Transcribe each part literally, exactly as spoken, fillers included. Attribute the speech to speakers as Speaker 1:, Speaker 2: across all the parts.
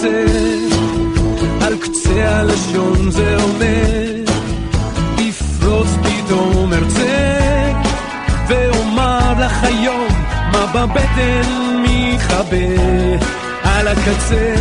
Speaker 1: הקצה, על קצה הלשון זה עומד, יפרוץ פתאום ארצה, ואומר לך היום מה בבטן מתחבא. על הקצה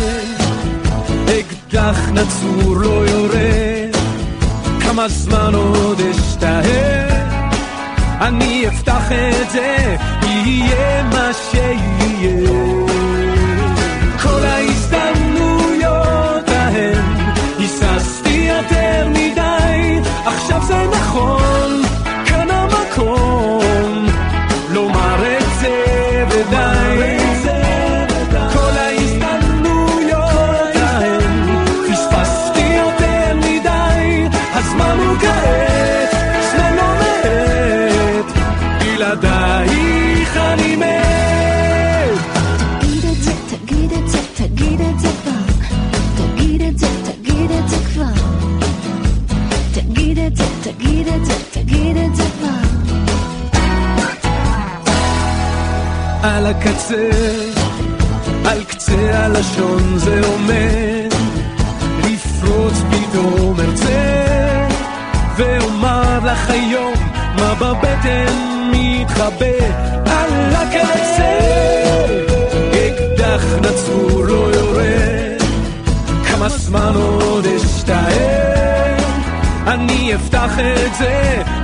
Speaker 1: אקדח נצור לא יורד, כמה זמן עוד אשתהה, אני אפתח את זה, יהיה מה שיהיה. כל ההזדמנויות ההן היססתי יותר מדי, עכשיו זה נכון, כאן המקום לומר את זה ודי. כל ההזדמנויות ההן פספסתי יותר מדי, הזמן הוא כעת, זמן לא מעט, בלעדייך אני מת. תגיד את זה, תגיד את זה, תגיד את זה כבר, תגיד את זה, תגיד את זה כבר, תגיד את זה, תגיד את זה, תגיד את זה כבר. על הקצה, על קצה הלשון זה עומד, לפרוץ פתאום ארצה, ואומר לך היום מה בבטן מתחבא. על הקצה אקדח נצור לא יורד, כמה זמן עוד אשתהה, אני אפתח את זה,